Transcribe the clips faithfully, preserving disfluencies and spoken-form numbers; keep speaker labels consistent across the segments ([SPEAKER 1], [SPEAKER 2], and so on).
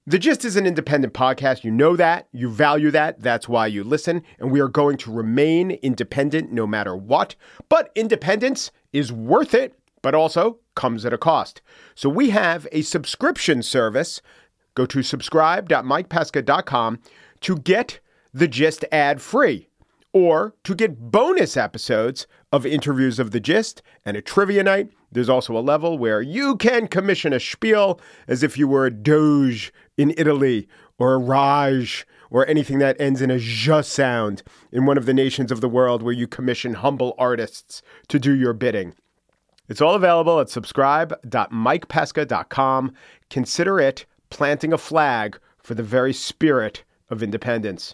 [SPEAKER 1] The Gist is an independent podcast. You know that. You value that. That's why you listen. And we are going to remain independent no matter what. But independence is worth it, but also comes at a cost. So we have a subscription service. Go to subscribe dot mike pesca dot com to get The Gist ad-free, or to get bonus episodes of interviews of The Gist and a trivia night. There's also a level where you can commission a spiel as if you were a doge in Italy, or a Raj, or anything that ends in a zh sound in one of the nations of the world where you commission humble artists to do your bidding. It's all available at subscribe dot mike pesca dot com. Consider it planting a flag for the very spirit of independence.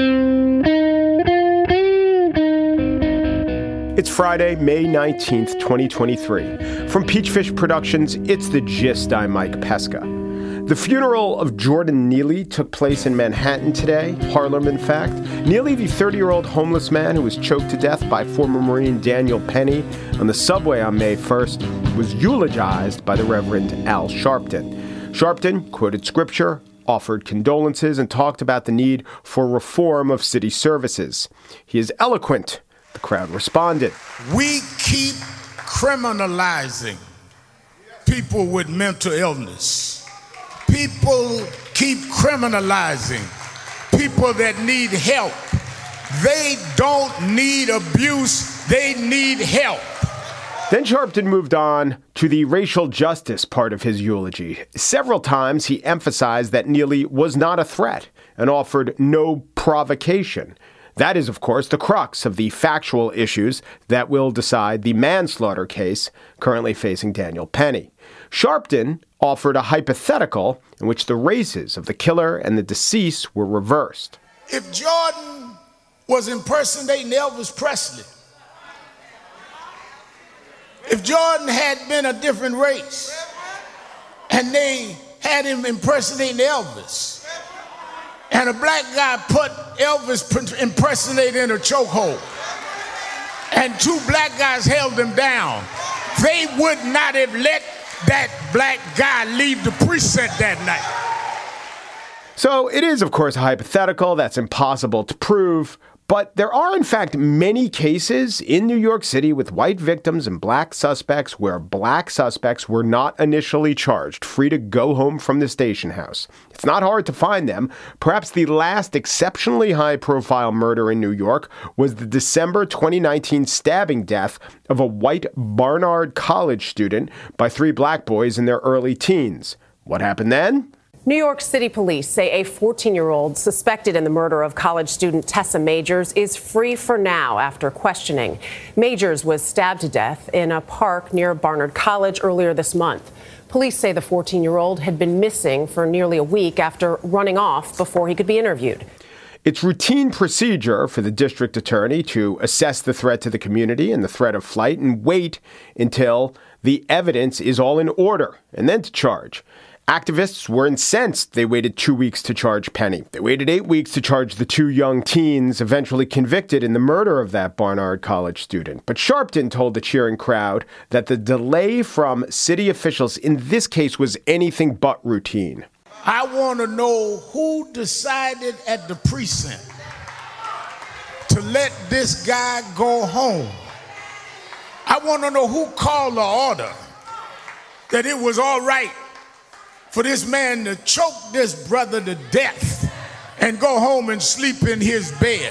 [SPEAKER 1] It's Friday, May nineteenth, twenty twenty-three. From Peachfish Productions, it's The Gist. I'm Mike Pesca. The funeral of Jordan Neely took place in Manhattan today, Harlem, in fact. Neely, the thirty-year-old homeless man who was choked to death by former Marine Daniel Penny on the subway on May first, was eulogized by the Reverend Al Sharpton. Sharpton quoted scripture, offered condolences, and talked about the need for reform of city services. He is eloquent. The crowd responded.
[SPEAKER 2] We keep criminalizing people with mental illness. People keep criminalizing people that need help. They don't need abuse. They need help.
[SPEAKER 1] Then Sharpton moved on to the racial justice part of his eulogy. Several times he emphasized that Neely was not a threat and offered no provocation. That is, of course, the crux of the factual issues that will decide the manslaughter case currently facing Daniel Penny. Sharpton offered a hypothetical in which the races of the killer and the deceased were reversed.
[SPEAKER 2] If Jordan was impersonating Elvis Presley, if Jordan had been a different race and they had him impersonating Elvis, and a black guy put Elvis impersonator in a chokehold, and two black guys held him down, they would not have let that black guy leave the precinct that night.
[SPEAKER 1] So it is, of course, a hypothetical that's impossible to prove. But there are, in fact, many cases in New York City with white victims and black suspects where black suspects were not initially charged, free to go home from the station house. It's not hard to find them. Perhaps the last exceptionally high-profile murder in New York was the December twenty nineteen stabbing death of a white Barnard College student by three black boys in their early teens. What happened then?
[SPEAKER 3] New York City police say a fourteen-year-old suspected in the murder of college student Tessa Majors is free for now after questioning. Majors was stabbed to death in a park near Barnard College earlier this month. Police say the fourteen-year-old had been missing for nearly a week after running off before he could be interviewed.
[SPEAKER 1] It's routine procedure for the district attorney to assess the threat to the community and the threat of flight and wait until the evidence is all in order and then to charge. Activists were incensed. They waited two weeks to charge Penny. They waited eight weeks to charge the two young teens eventually convicted in the murder of that Barnard College student. But Sharpton told the cheering crowd that the delay from city officials in this case was anything but routine.
[SPEAKER 2] I want to know who decided at the precinct to let this guy go home. I want to know who called the order that it was all right for this man to choke this brother to death and go home and sleep in his bed.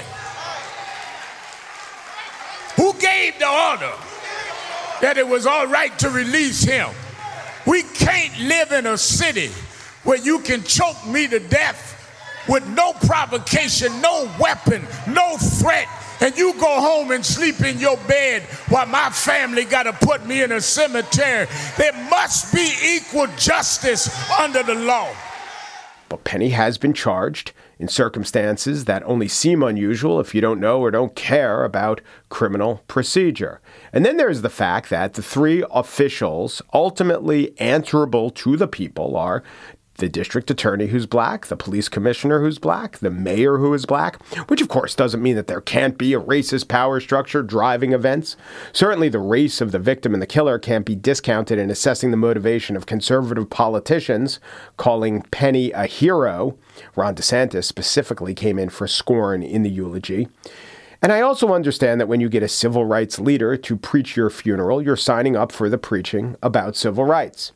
[SPEAKER 2] Who gave the order that it was all right to release him? We can't live in a city where you can choke me to death with no provocation, no weapon, no threat, and you go home and sleep in your bed while my family got to put me in a cemetery. There must be equal justice under the law.
[SPEAKER 1] But Penny has been charged in circumstances that only seem unusual if you don't know or don't care about criminal procedure. And then there's the fact that the three officials ultimately answerable to the people are the district attorney who's black, the police commissioner who's black, the mayor who is black, which of course doesn't mean that there can't be a racist power structure driving events. Certainly the race of the victim and the killer can't be discounted in assessing the motivation of conservative politicians calling Penny a hero. Ron DeSantis specifically came in for scorn in the eulogy. And I also understand that when you get a civil rights leader to preach your funeral, you're signing up for the preaching about civil rights.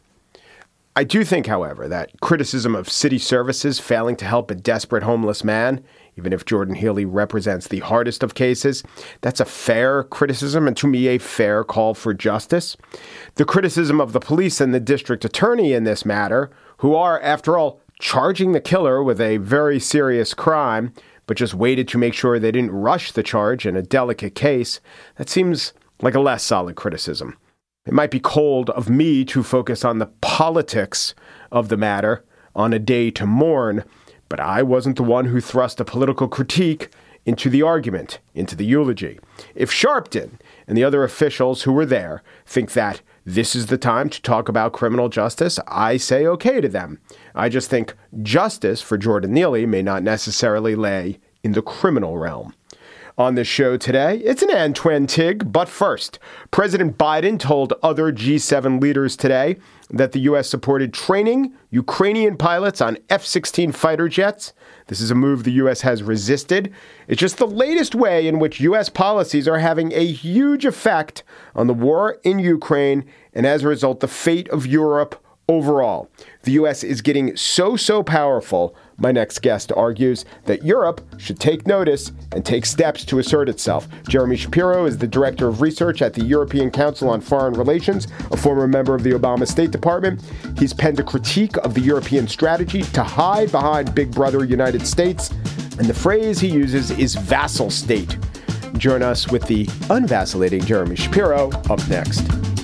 [SPEAKER 1] I do think, however, that criticism of city services failing to help a desperate homeless man, even if Jordan Healy represents the hardest of cases, that's a fair criticism and to me a fair call for justice. The criticism of the police and the district attorney in this matter, who are, after all, charging the killer with a very serious crime, but just waited to make sure they didn't rush the charge in a delicate case, that seems like a less solid criticism. It might be cold of me to focus on the politics of the matter on a day to mourn, but I wasn't the one who thrust a political critique into the argument, into the eulogy. If Sharpton and the other officials who were there think that this is the time to talk about criminal justice, I say okay to them. I just think justice for Jordan Neely may not necessarily lay in the criminal realm. On this show today, it's an Antoine Tig, but first, President Biden told other G seven leaders today that the U S supported training Ukrainian pilots on F sixteen fighter jets. This is a move the U S has resisted. It's just the latest way in which U S policies are having a huge effect on the war in Ukraine and, as a result, the fate of Europe overall. The U S is getting so, so powerful, my next guest argues, that Europe should take notice and take steps to assert itself. Jeremy Shapiro is the director of research at the European Council on Foreign Relations, a former member of the Obama State Department. He's penned a critique of the European strategy to hide behind Big Brother United States, and the phrase he uses is vassal state. Join us with the unvacillating Jeremy Shapiro up next.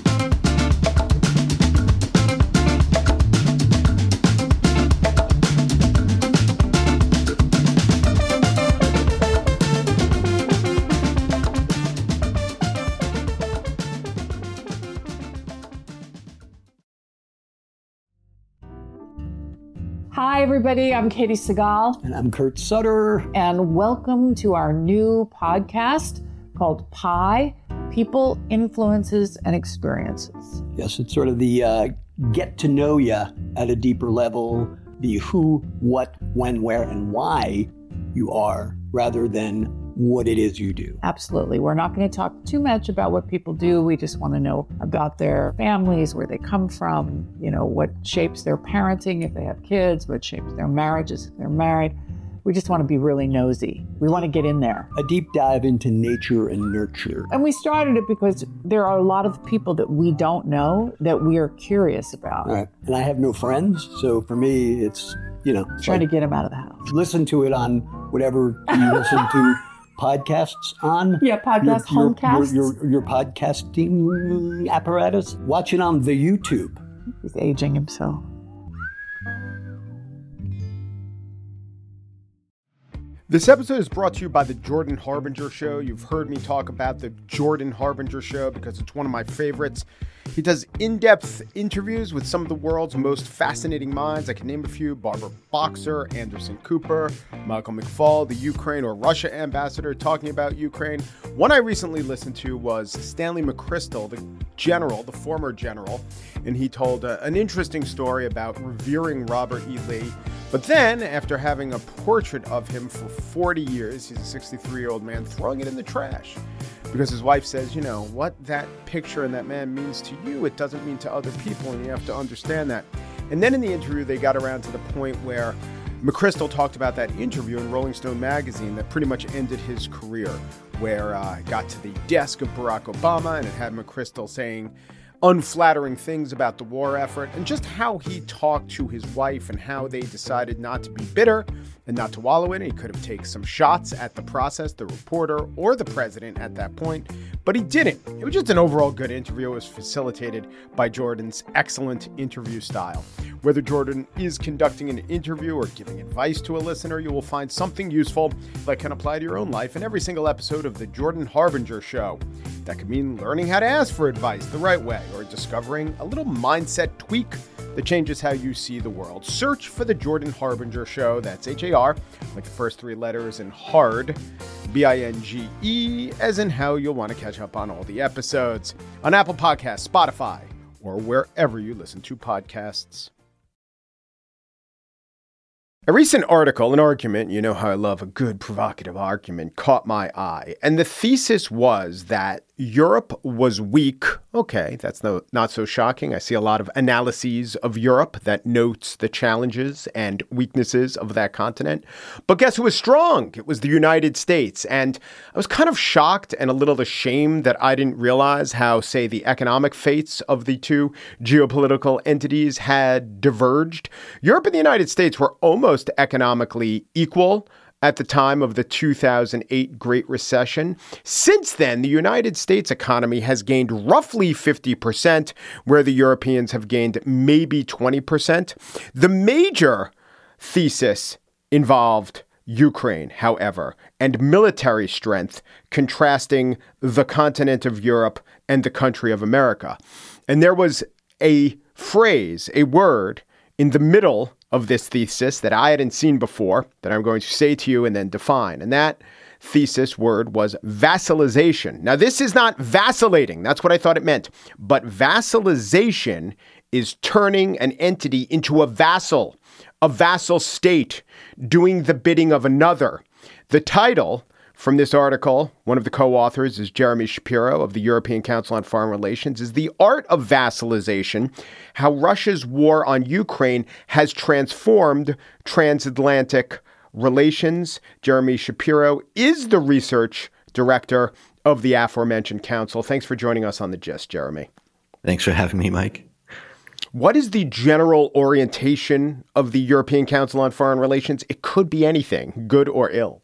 [SPEAKER 4] Hi, everybody. I'm Katie Segal.
[SPEAKER 5] And I'm Kurt Sutter.
[SPEAKER 4] And welcome to our new podcast called Pi, People, Influences, and Experiences.
[SPEAKER 5] Yes, it's sort of the uh, get to know you at a deeper level, the who, what, when, where, and why you are, rather than what it is you do.
[SPEAKER 4] Absolutely. We're not going to talk too much about what people do. We just want to know about their families, where they come from, you know, what shapes their parenting if they have kids, what shapes their marriages if they're married. We just want to be really nosy. We want to get in there.
[SPEAKER 5] A deep dive into nature and nurture.
[SPEAKER 4] And we started it because there are a lot of people that we don't know that we are curious about.
[SPEAKER 5] All right. And I have no friends, so for me, it's, you know.
[SPEAKER 4] Trying like, to get them out of the house.
[SPEAKER 5] Listen to it on whatever you listen to. Podcasts on
[SPEAKER 4] yeah podcast
[SPEAKER 5] your,
[SPEAKER 4] homecasts
[SPEAKER 5] your, your, your podcasting apparatus. Watch it on the YouTube.
[SPEAKER 4] He's aging himself.
[SPEAKER 1] This episode is brought to you by the Jordan Harbinger Show. You've heard me talk about the Jordan Harbinger Show because it's one of my favorites. He does in-depth interviews with some of the world's most fascinating minds. I can name a few: Barbara Boxer, Anderson Cooper, Michael McFaul, the Ukraine or Russia ambassador talking about Ukraine. One I recently listened to was Stanley McChrystal, the general, the former general, and he told uh, an interesting story about revering Robert E. Lee. But then, after having a portrait of him for forty years, he's a sixty-three-year-old man, throwing it in the trash. Because his wife says, you know, what that picture and that man means to you, it doesn't mean to other people, and you have to understand that. And then in the interview, they got around to the point where McChrystal talked about that interview in Rolling Stone magazine that pretty much ended his career, where uh, it got to the desk of Barack Obama, and it had McChrystal saying unflattering things about the war effort, and just how he talked to his wife and how they decided not to be bitter and not to wallow in it. He could have taken some shots at the process, the reporter, or the president at that point, but he didn't. It was just an overall good interview. It was facilitated by Jordan's excellent interview style. Whether Jordan is conducting an interview or giving advice to a listener, you will find something useful that can apply to your own life in every single episode of The Jordan Harbinger Show. That could mean learning how to ask for advice the right way, or discovering a little mindset tweak that changes how you see the world. Search for The Jordan Harbinger Show. That's H A R, like the first three letters, and hard, B I N G E, as in how you'll want to catch up on all the episodes on Apple Podcasts, Spotify, or wherever you listen to podcasts. A recent article, an argument, you know how I love a good provocative argument, caught my eye. And the thesis was that Europe was weak. Okay, that's no, not so shocking. I see a lot of analyses of Europe that notes the challenges and weaknesses of that continent. But guess who was strong? It was the United States. And I was kind of shocked and a little ashamed that I didn't realize how, say, the economic fates of the two geopolitical entities had diverged. Europe and the United States were almost economically equal at the time of the two thousand eight Great Recession. Since then, the United States economy has gained roughly fifty percent, where the Europeans have gained maybe twenty percent. The major thesis involved Ukraine, however, and military strength, contrasting the continent of Europe and the country of America. And there was a phrase, a word in the middle of this thesis that I hadn't seen before, that I'm going to say to you and then define. And that thesis word was vassalization. Now, this is not vacillating. That's what I thought it meant. But vassalization is turning an entity into a vassal, a vassal state, doing the bidding of another. The title from this article, one of the co-authors is Jeremy Shapiro of the European Council on Foreign Relations, is The Art of Vassalization, How Russia's War on Ukraine Has Transformed Transatlantic Relations. Jeremy Shapiro is the research director of the aforementioned council. Thanks for joining us on The Gist, Jeremy.
[SPEAKER 6] Thanks for having me, Mike.
[SPEAKER 1] What is the general orientation of the European Council on Foreign Relations? It could be anything, good or ill.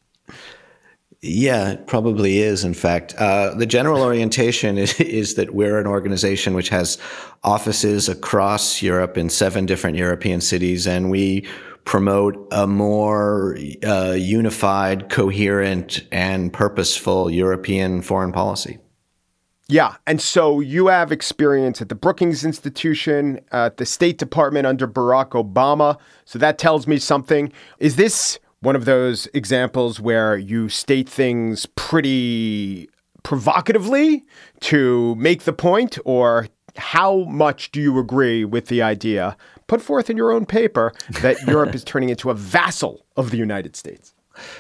[SPEAKER 6] Yeah, it probably is. In fact, uh, the general orientation is, is that we're an organization which has offices across Europe in seven different European cities, and we promote a more uh, unified, coherent, and purposeful European foreign policy.
[SPEAKER 1] Yeah. And so you have experience at the Brookings Institution, at the State Department under Barack Obama. So that tells me something. Is this one of those examples where you state things pretty provocatively to make the point, or how much do you agree with the idea put forth in your own paper that Europe is turning into a vassal of the United States?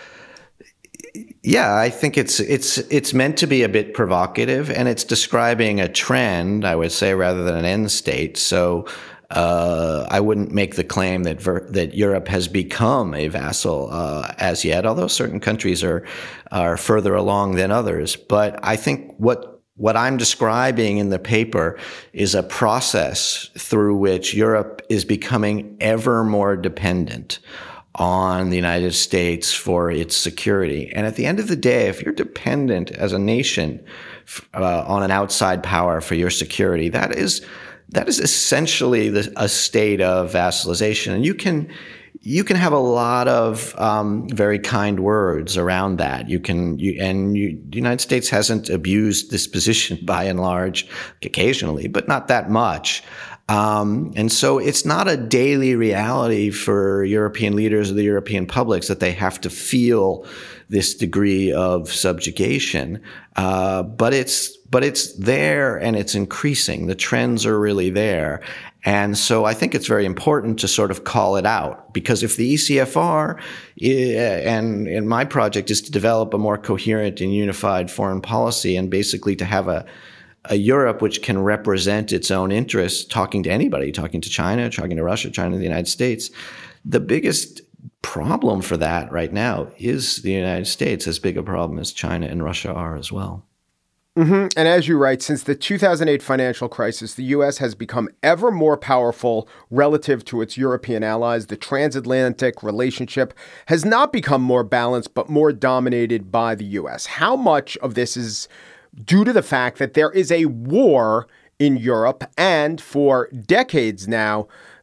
[SPEAKER 6] Yeah, I think it's it's it's meant to be a bit provocative, and it's describing a trend, I would say, rather than an end state. So Uh, I wouldn't make the claim that ver- that Europe has become a vassal uh, as yet, although certain countries are are further along than others. But I think what what I'm describing in the paper is a process through which Europe is becoming ever more dependent on the United States for its security. And at the end of the day, if you're dependent as a nation uh, on an outside power for your security, that is That is essentially the, a state of vassalization. And you can you can have a lot of um, very kind words around that. You can, you, and you, the United States hasn't abused this position by and large, occasionally, but not that much. Um, and so it's not a daily reality for European leaders or the European publics that they have to feel this degree of subjugation. Uh, but it's but it's there, and it's increasing. The trends are really there. And so I think it's very important to sort of call it out, because if the E C F R and, and my project is to develop a more coherent and unified foreign policy, and basically to have a a Europe which can represent its own interests, talking to anybody, talking to China, talking to Russia, China, the United States. The biggest problem for that right now is the United States, as big a problem as China and Russia are as well.
[SPEAKER 1] Mm-hmm. And as you write, since the two thousand eight financial crisis, the U S has become ever more powerful relative to its European allies. The transatlantic relationship has not become more balanced, but more dominated by the U S. How much of this is due to the fact that there is a war in Europe, and for decades now,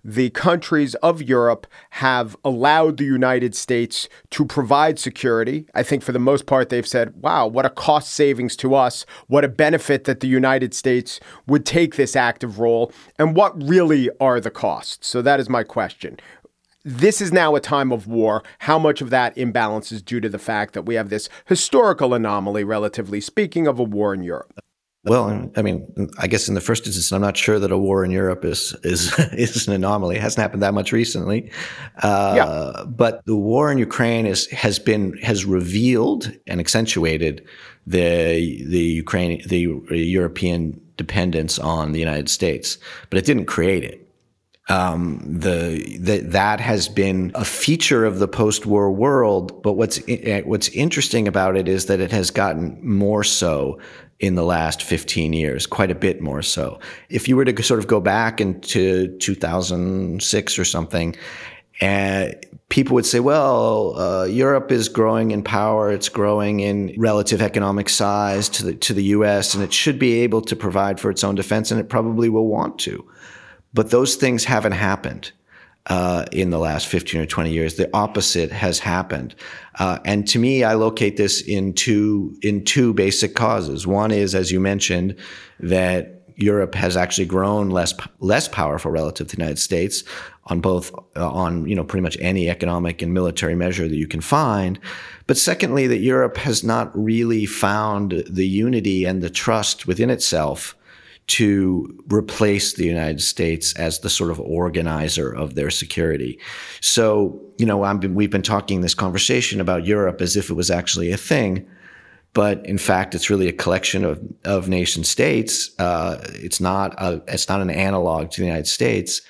[SPEAKER 1] the countries of Europe have allowed the United States to provide security. I think for the most part, they've said, wow, what a cost savings to us, what a benefit that the United States would take this active role, and what really are the costs? So that is my question. This is now a time of war. How much of that imbalance is due to the fact that we have this historical anomaly, relatively speaking, of a war in Europe?
[SPEAKER 6] Well, I mean, I guess in the first instance, I'm not sure that a war in Europe is is is an anomaly. It hasn't happened that much recently. Uh, yeah. But the war in Ukraine is has been has revealed and accentuated the the Ukraine the European dependence on the United States, but it didn't create it. Um, the, the that has been a feature of the post-war world. But what's what's interesting about it is that it has gotten more so in the last fifteen years, quite a bit more so. If you were to sort of go back into two thousand six or something, and people would say, well, uh, Europe is growing in power, it's growing in relative economic size to the, to the U S, and it should be able to provide for its own defense, and it probably will want to. But those things haven't happened uh, in the last fifteen or twenty years. The opposite has happened. Uh, and to me, I locate this in two, in two basic causes. One is, as you mentioned, that Europe has actually grown less, less powerful relative to the United States on both, uh, on, you know, pretty much any economic and military measure that you can find. But secondly, that Europe has not really found the unity and the trust within itself to replace the United States as the sort of organizer of their security. So, you know, I've been, we've been talking this conversation about Europe as if it was actually a thing, but in fact, it's really a collection of, of nation states. Uh, it's not a, it's not an analog to the United States.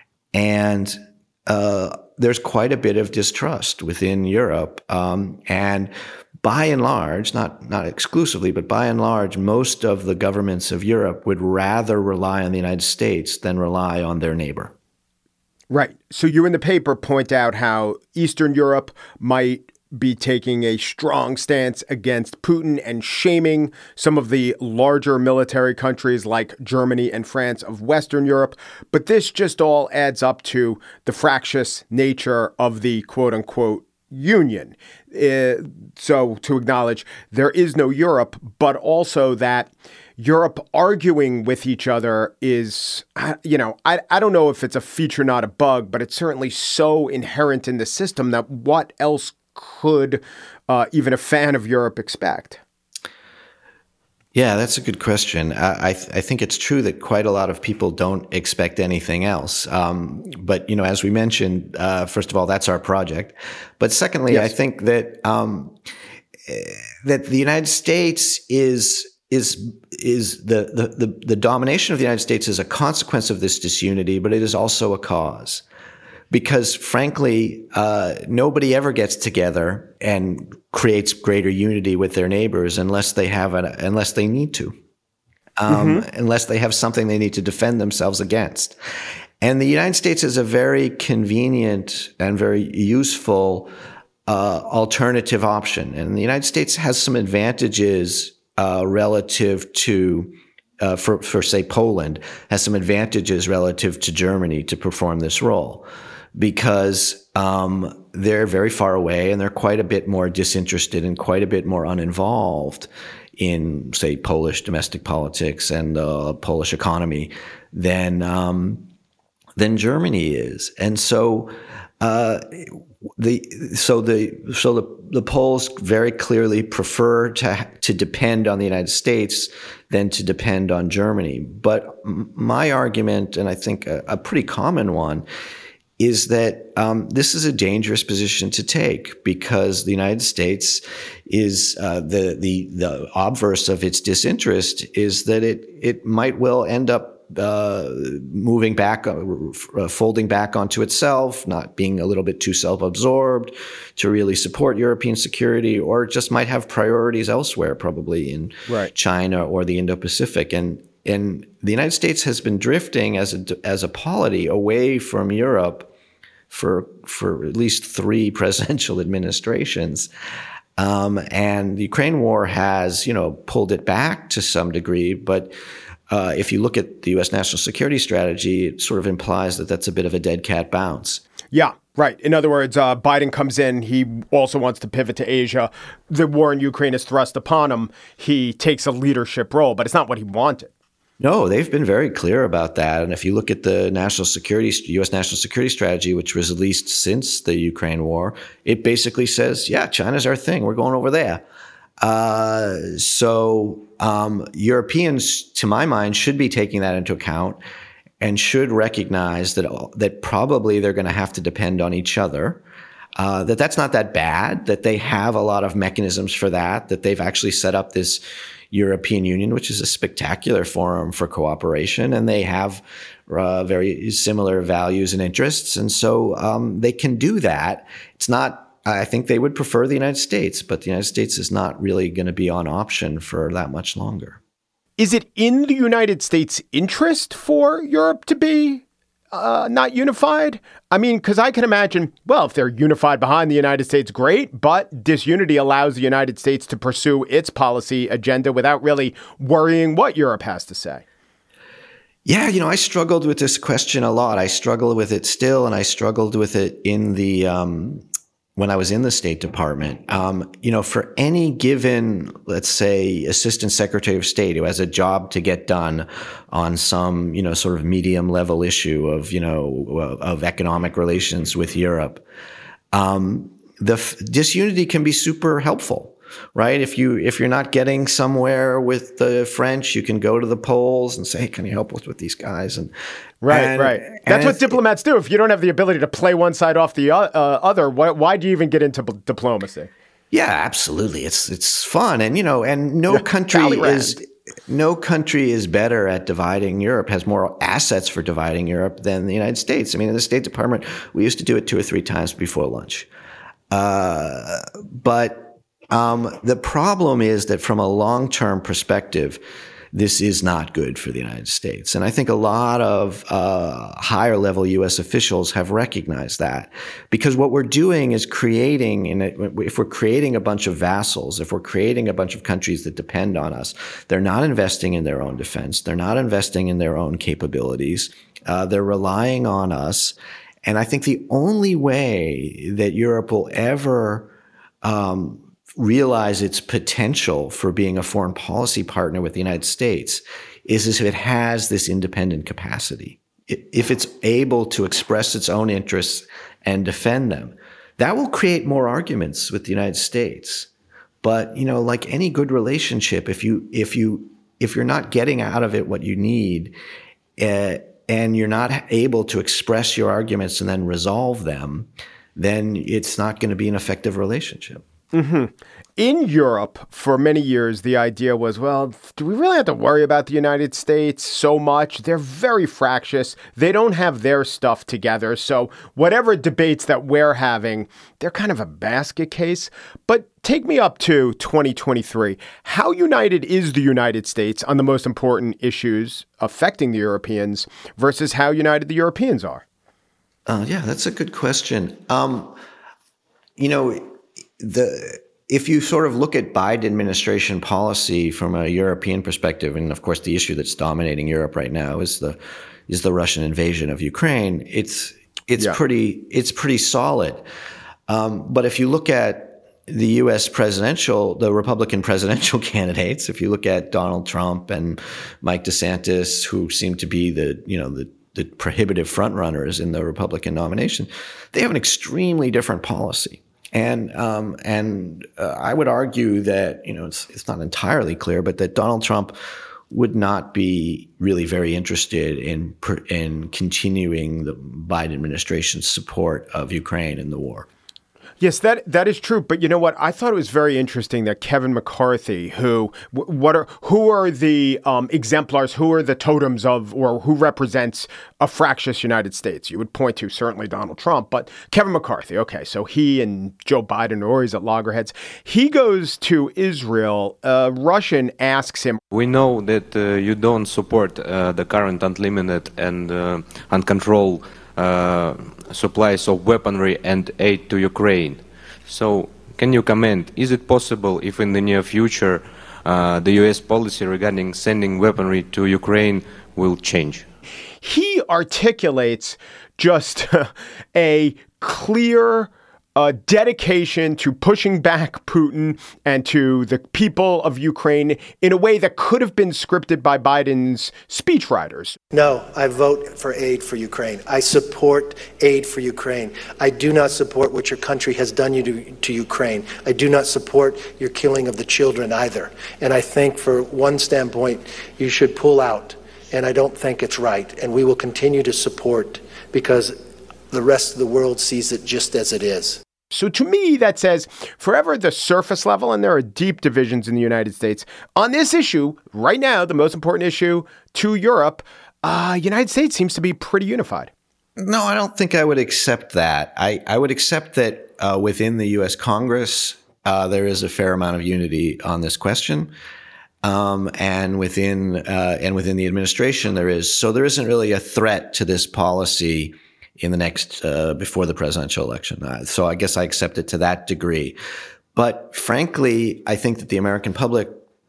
[SPEAKER 6] And uh, there's quite a bit of distrust within Europe. Um, and by and large, not not exclusively, but by and large, most of the governments of Europe would rather rely on the United States than rely on their neighbor.
[SPEAKER 1] Right. So you in the paper point out how Eastern Europe might be taking a strong stance against Putin and shaming some of the larger military countries like Germany and France of Western Europe. But this just all adds up to the fractious nature of the quote unquote union. Uh, so to acknowledge there is no Europe, but also that Europe arguing with each other is, you know, I, I don't know if it's a feature, not a bug, but it's certainly so inherent in the system that what else could uh, even a fan of Europe expect?
[SPEAKER 6] Yeah, that's a good question. I, I, th- I think it's true that quite a lot of people don't expect anything else. Um, but, you know, as we mentioned, uh, first of all, that's our project. But secondly, yes. I think that um, that the United States is is is the, the the the domination of the United States is a consequence of this disunity, but it is also a cause. Because frankly, uh, nobody ever gets together and creates greater unity with their neighbors unless they have an, unless they need to, um, mm-hmm. unless they have something they need to defend themselves against. And the United States is a very convenient and very useful uh, alternative option. And the United States has some advantages uh, relative to. Uh, for, for say Poland has some advantages relative to Germany to perform this role, because um, they're very far away and they're quite a bit more disinterested and quite a bit more uninvolved in, say, Polish domestic politics and the uh, Polish economy than um, than Germany is. And so uh, the so the so the the Poles very clearly prefer to to depend on the United States than to depend on Germany. But my argument, and I think a, a pretty common one, is that um, this is a dangerous position to take, because the United States is uh, the the the obverse of its disinterest is that it it might well end up uh, moving back, uh, folding back onto itself, not being a little bit too self-absorbed to really support European security, or just might have priorities elsewhere, probably in right. China or the Indo-Pacific. And and the United States has been drifting as a as a polity away from Europe for for at least three presidential administrations. Um, and the Ukraine war has, you know, pulled it back to some degree, but uh, if you look at the U S national security strategy, it sort of implies that that's a bit of a dead cat bounce.
[SPEAKER 1] Yeah, right. In other words, uh, Biden comes in. He also wants to pivot to Asia. The war in Ukraine is thrust upon him. He takes a leadership role, but it's not what he wanted.
[SPEAKER 6] No, they've been very clear about that. And if you look at the national security, U S national security strategy, which was released since the Ukraine war, it basically says, yeah, China's our thing. We're going over there. Uh, so um, Europeans, to my mind, should be taking that into account and should recognize that that probably they're going to have to depend on each other. Uh, that that's not that bad, that they have a lot of mechanisms for that, that they've actually set up this European Union, which is a spectacular forum for cooperation, and they have uh, very similar values and interests. And so um, they can do that. It's not, I think they would prefer the United States, but the United States is not really going to be on option for that much longer.
[SPEAKER 1] Is it in the United States' interest for Europe to be Uh, not unified? I mean, because I can imagine, well, if they're unified behind the United States, great, but disunity allows the United States to pursue its policy agenda without really worrying what Europe has to say.
[SPEAKER 6] Yeah, you know, I struggled with this question a lot. I struggle with it still, and I struggled with it in the um, when I was in the State Department. Um, you know, for any given, let's say, Assistant Secretary of State who has a job to get done on some, you know, sort of medium level issue of, you know, of economic relations with Europe, um, the f- disunity can be super helpful. Right. If you if you're not getting somewhere with the French, you can go to the Poles and say, hey, can you help us with these guys? And
[SPEAKER 1] right,
[SPEAKER 6] and,
[SPEAKER 1] right. That's what diplomats do. If you don't have the ability to play one side off the uh, other, why, why do you even get into b- diplomacy?
[SPEAKER 6] Yeah, absolutely. It's it's fun, and you know, and no country is no country is better at dividing Europe, has more assets for dividing Europe than the United States. I mean, in the State Department, we used to do it two or three times before lunch, uh, but. Um, the problem is that from a long-term perspective, this is not good for the United States. And I think a lot of uh, higher-level U S officials have recognized that, because what we're doing is creating, and if we're creating a bunch of vassals, if we're creating a bunch of countries that depend on us, they're not investing in their own defense. They're not investing in their own capabilities. Uh, they're relying on us. And I think the only way that Europe will ever um, realize its potential for being a foreign policy partner with the United States is if it has this independent capacity. If it's able to express its own interests and defend them, that will create more arguments with the United States. But, you know, like any good relationship, if you, if you, if you're not getting out of it what you need, uh, and you're not able to express your arguments and then resolve them, then it's not going to be an effective relationship.
[SPEAKER 1] Mm-hmm. In Europe, for many years, the idea was, well, do we really have to worry about the United States so much? They're very fractious. They don't have their stuff together. So whatever debates that we're having, they're kind of a basket case. But take me up to twenty twenty-three. How united is the United States on the most important issues affecting the Europeans versus how united the Europeans are?
[SPEAKER 6] Uh, yeah, that's a good question. Um, you know, The if you sort of look at Biden administration policy from a European perspective, and of course the issue that's dominating Europe right now is the is the Russian invasion of Ukraine. It's it's yeah. pretty it's pretty solid. Um, but if you look at the U S presidential, the Republican presidential candidates, if you look at Donald Trump and Mike DeSantis, who seem to be the you know the the prohibitive frontrunners in the Republican nomination, they have an extremely different policy. And um, and uh, I would argue that, you know, it's, it's not entirely clear, but that Donald Trump would not be really very interested in in continuing the Biden administration's support of Ukraine in the war.
[SPEAKER 1] Yes, that that is true. But you know what? I thought it was very interesting that Kevin McCarthy, who what are who are the um, exemplars, who are the totems of, or who represents a fractious United States? You would point to certainly Donald Trump, but Kevin McCarthy. Okay, so he and Joe Biden are always at loggerheads. He goes to Israel. A Russian asks him,
[SPEAKER 7] "We know that uh, you don't support uh, the current unlimited and uh, uncontrolled Uh, supplies of weaponry and aid to Ukraine. So, can you comment, is it possible if in the near future uh, the U S policy regarding sending weaponry to Ukraine will change.
[SPEAKER 1] He articulates just a clear uh, dedication to pushing back Putin and to the people of Ukraine in a way that could have been scripted by Biden's speechwriters.
[SPEAKER 8] No, I vote for aid for Ukraine. I support aid for Ukraine. I do not support what your country has done you to, to Ukraine. I do not support your killing of the children either. And I think for one standpoint, you should pull out. And I don't think it's right. And we will continue to support because the rest of the world sees it just as it is.
[SPEAKER 1] So to me, that says forever the surface level, and there are deep divisions in the United States on this issue right now, the most important issue to Europe, uh, United States seems to be pretty unified.
[SPEAKER 6] No, I don't think I would accept that. I, I would accept that uh, within the U S Congress, uh, there is a fair amount of unity on this question. Um, and within uh, and within the administration, there is. So there isn't really a threat to this policy in the next, uh, before the presidential election. Uh, so I guess I accept it to that degree. But frankly, I think that the American public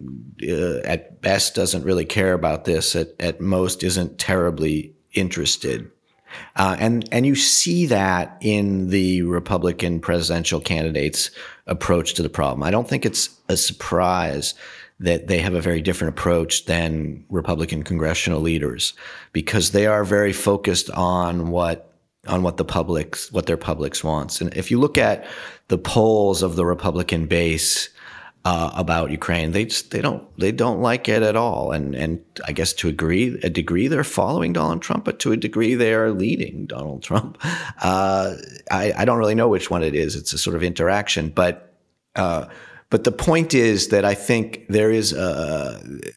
[SPEAKER 6] uh, at best doesn't really care about this, at, at most isn't terribly interested. Uh, and, and you see that in the Republican presidential candidates' approach to the problem. I don't think it's a surprise that they have a very different approach than Republican congressional leaders, because they are very focused on what on what the public's, what their publics wants. And if you look at the polls of the Republican base uh, about Ukraine, they just, they don't they don't like it at all. And and I guess to agree a degree they're following Donald Trump, but to a degree they are leading Donald Trump. Uh, I, I don't really know which one it is. It's a sort of interaction, but. Uh, But the point is that I think there is a,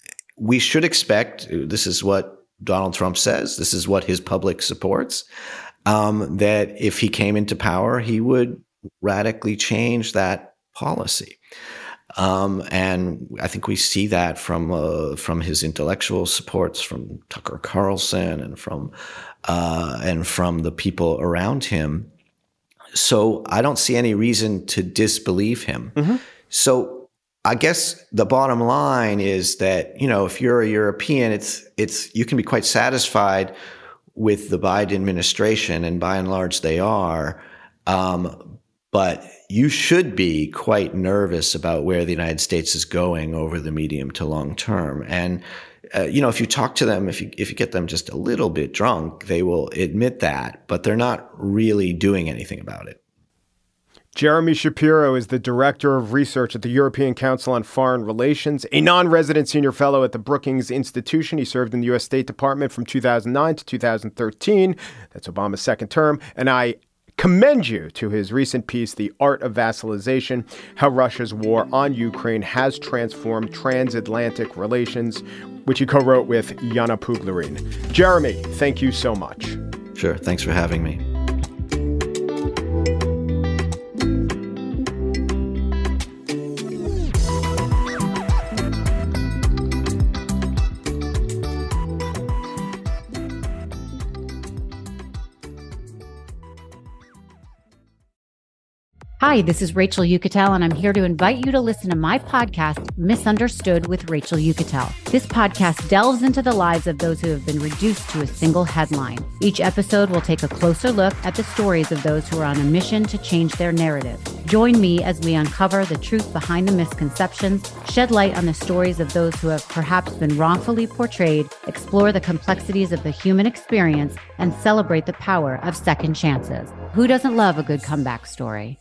[SPEAKER 6] we should expect, this is what Donald Trump says, this is what his public supports, um, that if he came into power, he would radically change that policy. Um, and I think we see that from uh, from his intellectual supports, from Tucker Carlson and from uh, and from the people around him. So I don't see any reason to disbelieve him. Mm-hmm. So I guess the bottom line is that, you know, if you're a European, it's it's you can be quite satisfied with the Biden administration, and by and large they are. Um, but you should be quite nervous about where the United States is going over the medium to long term. And uh, you know, if you talk to them, if you if you get them just a little bit drunk, they will admit that, but they're not really doing anything about it.
[SPEAKER 1] Jeremy Shapiro is the Director of Research at the European Council on Foreign Relations, a non-resident senior fellow at the Brookings Institution. He served in the U S State Department from two thousand nine to two thousand thirteen. That's Obama's second term. And I commend you to his recent piece, The Art of Vassalization, How Russia's War on Ukraine Has Transformed Transatlantic Relations, which he co-wrote with Yana Puglarin. Jeremy, thank you so much.
[SPEAKER 6] Sure. Thanks for having me.
[SPEAKER 9] Hi, this is Rachel Uchitel, and I'm here to invite you to listen to my podcast, Misunderstood with Rachel Uchitel. This podcast delves into the lives of those who have been reduced to a single headline. Each episode will take a closer look at the stories of those who are on a mission to change their narrative. Join me as we uncover the truth behind the misconceptions, shed light on the stories of those who have perhaps been wrongfully portrayed, explore the complexities of the human experience, and celebrate the power of second chances. Who doesn't love a good comeback story?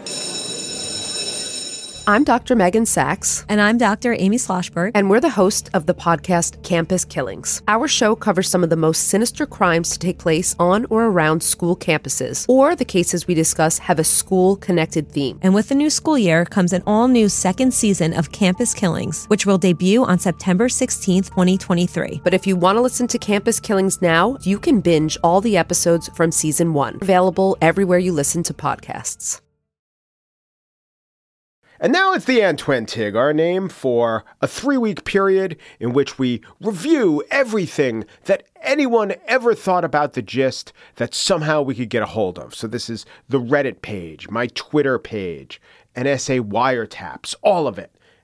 [SPEAKER 10] I'm Doctor Megan Sachs.
[SPEAKER 11] And I'm Doctor Amy Schlossberg.
[SPEAKER 10] And we're the host of the podcast Campus Killings. Our show covers some of the most sinister crimes to take place on or around school campuses, or the cases we discuss have a school-connected theme.
[SPEAKER 11] And with the new school year comes an all-new second season of Campus Killings, which will debut on September sixteenth, twenty twenty-three.
[SPEAKER 10] But if you want to listen to Campus Killings now, you can binge all the episodes from season one. Available everywhere you listen to podcasts.
[SPEAKER 1] And now it's the Antoine Tig, our name for a three-week period in which we review everything that anyone ever thought about the gist that somehow we could get a hold of. So this is the Reddit page, my Twitter page, N S A wiretaps, all of it.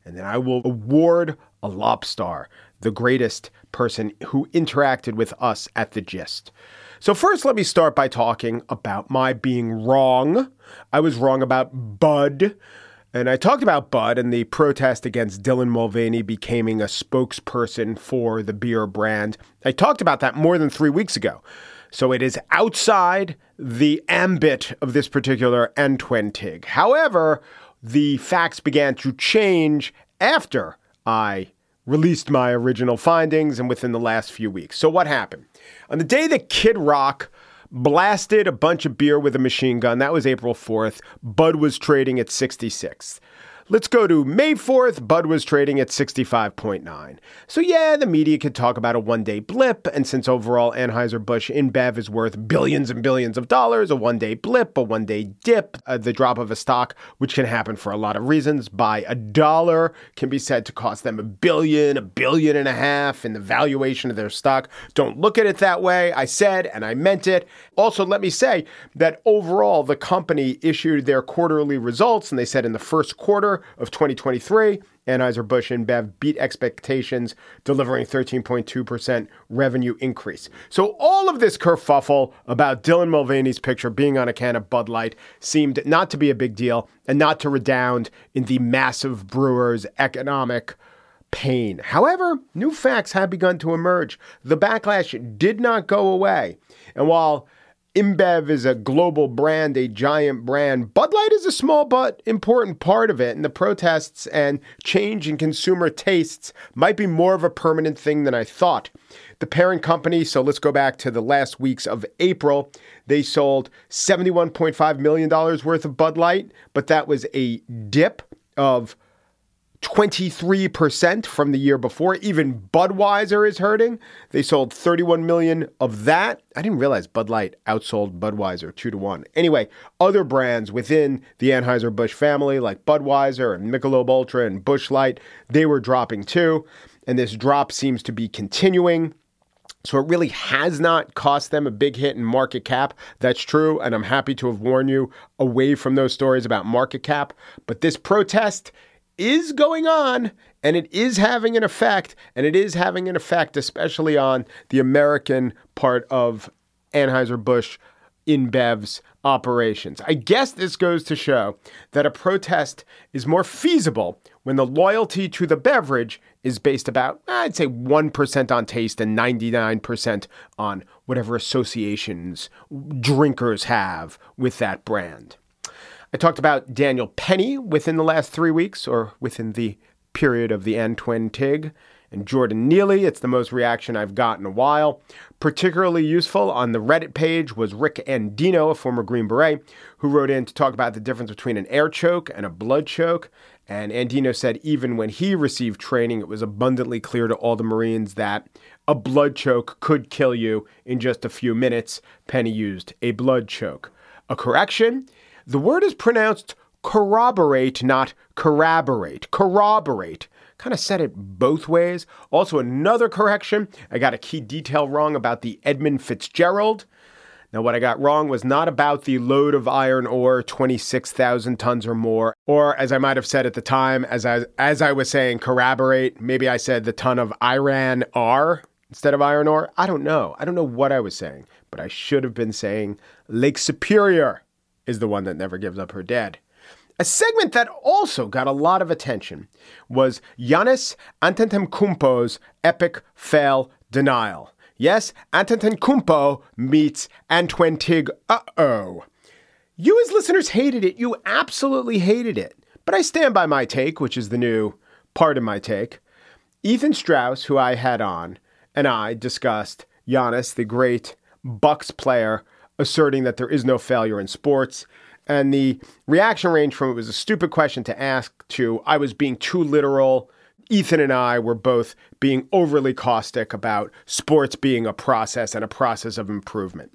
[SPEAKER 1] and then I will award a Lobstar, the greatest person who interacted with us at The Gist. So first, let me start by talking about my being wrong. I was wrong about Bud. And I talked about Bud and the protest against Dylan Mulvaney becoming a spokesperson for the beer brand. I talked about that more than three weeks ago. So it is outside the ambit of this particular N twenty. However, the facts began to change after I released my original findings and within the last few weeks. So what happened? On the day that Kid Rock blasted a bunch of beer with a machine gun, that was April fourth, Bud was trading at sixty-six. Let's go to May fourth, Bud was trading at sixty-five point nine. So yeah, the media could talk about a one-day blip, and since overall Anheuser-Busch InBev is worth billions and billions of dollars, a one-day blip, a one-day dip, uh, the drop of a stock, which can happen for a lot of reasons, by a dollar can be said to cost them a billion, a billion and a half in the valuation of their stock. Don't look at it that way. I said, and I meant it. Also, let me say that overall, the company issued their quarterly results, and they said in the first quarter of twenty twenty-three, Anheuser-Busch InBev beat expectations, delivering thirteen point two percent revenue increase. So all of this kerfuffle about Dylan Mulvaney's picture being on a can of Bud Light seemed not to be a big deal and not to redound in the massive brewers' economic pain. However, new facts have begun to emerge. The backlash did not go away. And while InBev is a global brand, a giant brand, Bud Light is a small but important part of it, and the protests and change in consumer tastes might be more of a permanent thing than I thought. The parent company, so let's go back to the last weeks of April, they sold seventy-one point five million dollars worth of Bud Light, but that was a dip of twenty-three percent from the year before. Even Budweiser is hurting. They sold thirty-one million of that. I didn't realize Bud Light outsold Budweiser two to one. Anyway, other brands within the Anheuser-Busch family like Budweiser and Michelob Ultra and Busch Light, they were dropping too. And this drop seems to be continuing. So it really has not cost them a big hit in market cap. That's true. And I'm happy to have warned you away from those stories about market cap. But this protest is going on, and it is having an effect, and it is having an effect especially on the American part of Anheuser-Busch InBev's operations. I guess this goes to show that a protest is more feasible when the loyalty to the beverage is based about, I'd say, one percent on taste and ninety-nine percent on whatever associations drinkers have with that brand. I talked about Daniel Penny within the last three weeks or within the period of the N twenty, and Jordan Neely. It's the most reaction I've got in a while. Particularly useful on the Reddit page was Rick Andino, a former Green Beret, who wrote in to talk about the difference between an air choke and a blood choke. And Andino said even when he received training, it was abundantly clear to all the Marines that a blood choke could kill you in just a few minutes. Penny used a blood choke. A correction. The word is pronounced corroborate, not corroborate. Corroborate. Kind of said it both ways. Also, another correction. I got a key detail wrong about the Edmund Fitzgerald. Now, what I got wrong was not about the load of iron ore, twenty-six thousand tons or more, or as I might have said at the time, as I, as I was saying corroborate, maybe I said the ton of Iran R instead of iron ore. I don't know. I don't know what I was saying, but I should have been saying Lake Superior is the one that never gives up her dead. A segment that also got a lot of attention was Giannis Antetokounmpo's epic fail denial. Yes, Antetokounmpo meets Antoine Tig. Uh-oh. You as listeners hated it. You absolutely hated it. But I stand by my take, which is the new part of my take. Ethan Strauss, who I had on, and I discussed Giannis, the great Bucks player, asserting that there is no failure in sports. And the reaction range from it was a stupid question to ask to I was being too literal. Ethan and I were both being overly caustic about sports being a process and a process of improvement.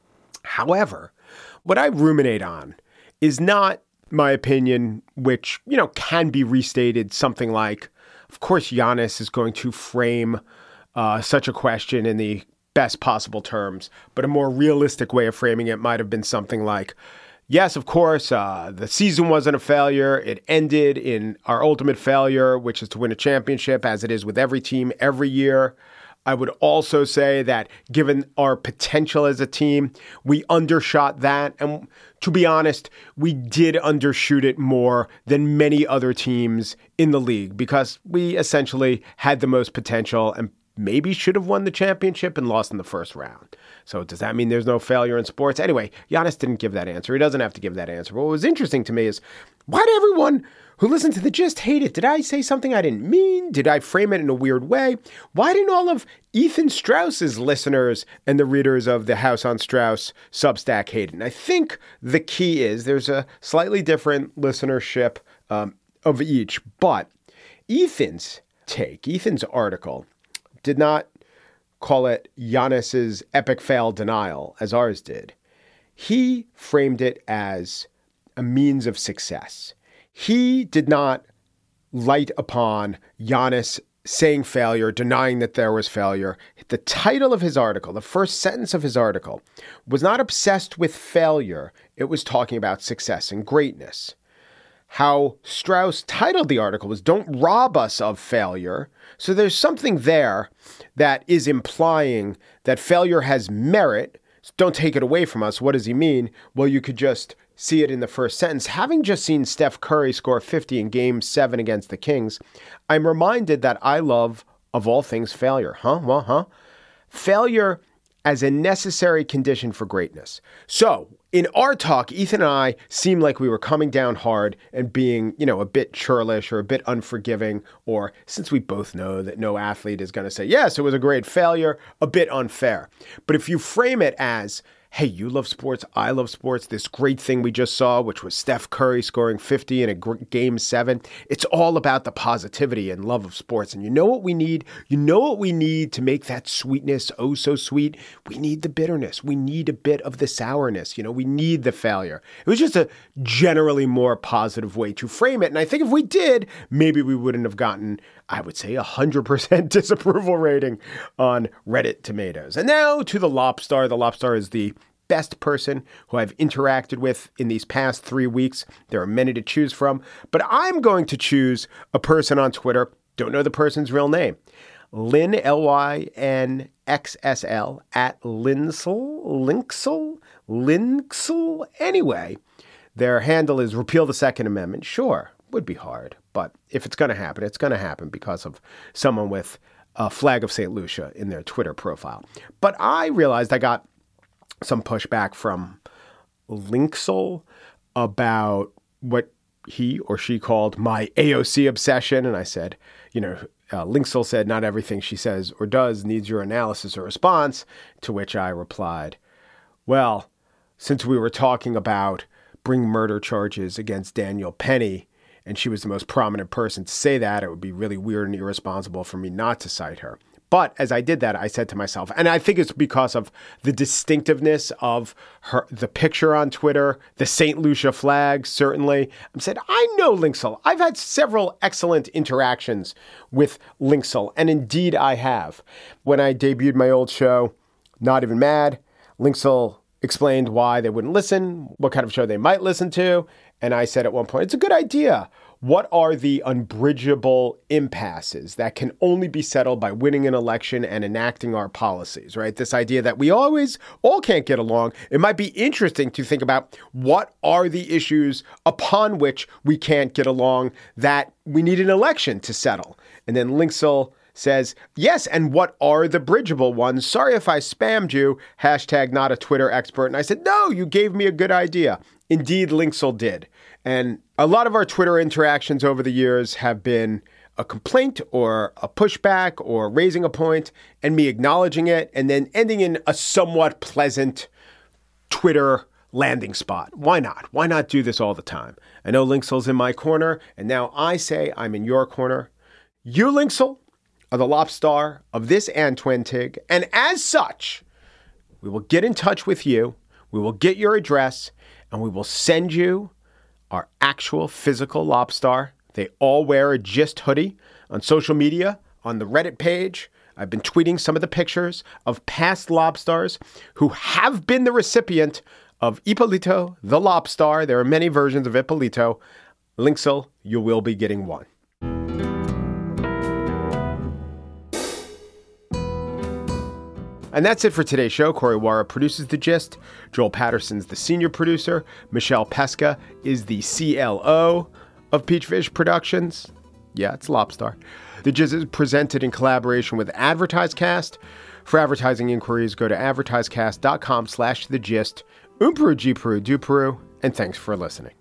[SPEAKER 1] However, what I ruminate on is not my opinion, which, you know, can be restated something like, of course, Giannis is going to frame uh, such a question in the best possible terms, but a more realistic way of framing it might have been something like, yes, of course, uh, the season wasn't a failure. It ended in our ultimate failure, which is to win a championship, as it is with every team every year. I would also say that given our potential as a team, we undershot that. And to be honest, we did undershoot it more than many other teams in the league because we essentially had the most potential and maybe should have won the championship and lost in the first round. So does that mean there's no failure in sports? Anyway, Giannis didn't give that answer. He doesn't have to give that answer. But what was interesting to me is, why did everyone who listened to the Gist hate it? Did I say something I didn't mean? Did I frame it in a weird way? Why didn't all of Ethan Strauss's listeners and the readers of the House on Strauss Substack hate it? And I think the key is there's a slightly different listenership um, of each. But Ethan's take, Ethan's article, did not call it Giannis's epic fail denial, as ours did. He framed it as a means of success. He did not light upon Giannis saying failure, denying that there was failure. The title of his article, the first sentence of his article, was not obsessed with failure. It was talking about success and greatness. How Strauss titled the article was "Don't Rob Us of Failure." So there's something there that is implying that failure has merit. So don't take it away from us. What does he mean? Well, you could just see it in the first sentence. Having just seen Steph Curry score fifty in game seven against the Kings, I'm reminded that I love, of all things, failure. Huh? Well, huh? Failure as a necessary condition for greatness. So in our talk, Ethan and I seemed like we were coming down hard and being, you know, a bit churlish or a bit unforgiving, or, since we both know that no athlete is going to say, yes, it was a great failure, a bit unfair. But if you frame it as, hey, you love sports, I love sports, this great thing we just saw, which was Steph Curry scoring fifty in a g- game seven, it's all about the positivity and love of sports. And you know what we need? You know what we need to make that sweetness oh so sweet? We need the bitterness. We need a bit of the sourness. You know, we need the failure. It was just a generally more positive way to frame it. And I think if we did, maybe we wouldn't have gotten, I would say, a one hundred percent disapproval rating on Reddit Tomatoes. And now to the Lobstar. The Lobstar is the best person who I've interacted with in these past three weeks. There are many to choose from, but I'm going to choose a person on Twitter. Don't know the person's real name. Lynn, L Y N X S L, at Linksel, Linksel, Linksel. Anyway, their handle is Repeal the Second Amendment. Sure, would be hard, but if it's going to happen, it's going to happen because of someone with a flag of Saint Lucia in their Twitter profile. But I realized I got some pushback from Linksel about what he or she called my A O C obsession. And I said, you know, uh, Linksel said, not everything she says or does needs your analysis or response, to which I replied, well, since we were talking about bring murder charges against Danielle Penny, and she was the most prominent person to say that, it would be really weird and irresponsible for me not to cite her. But as I did that, I said to myself, and I think it's because of the distinctiveness of her, the picture on Twitter, the Saint Lucia flag, certainly. I said, I know Linksel. I've had several excellent interactions with Linksel, and indeed I have. When I debuted my old show, Not Even Mad, Linksel explained why they wouldn't listen, what kind of show they might listen to, and I said at one point, it's a good idea. What are the unbridgeable impasses that can only be settled by winning an election and enacting our policies, right? This idea that we always all can't get along. It might be interesting to think about what are the issues upon which we can't get along that we need an election to settle. And then Linksel says, yes, and what are the bridgeable ones? Sorry if I spammed you, hashtag not a Twitter expert. And I said, no, you gave me a good idea. Indeed, Linksel did. And a lot of our Twitter interactions over the years have been a complaint or a pushback or raising a point and me acknowledging it and then ending in a somewhat pleasant Twitter landing spot. Why not? Why not do this all the time? I know Linksel's in my corner, and now I say I'm in your corner. You, Linksel, are the Lobstar of this Antwentig, and as such, we will get in touch with you, we will get your address, and we will send you our actual physical Lobstar. They all wear a Gist hoodie on social media, on the Reddit page. I've been tweeting some of the pictures of past Lobstars who have been the recipient of Ippolito the Lobstar. There are many versions of Ippolito. Linksel, you will be getting one. And that's it for today's show. Corey Wara produces The Gist. Joel Patterson's the senior producer. Michelle Pesca is the C L O of Peachfish Productions. Yeah, it's Lobstar. The Gist is presented in collaboration with AdvertiseCast. For advertising inquiries, go to advertisecast.com slash The Gist. Um Peru, G Peru, Do Peru, and thanks for listening.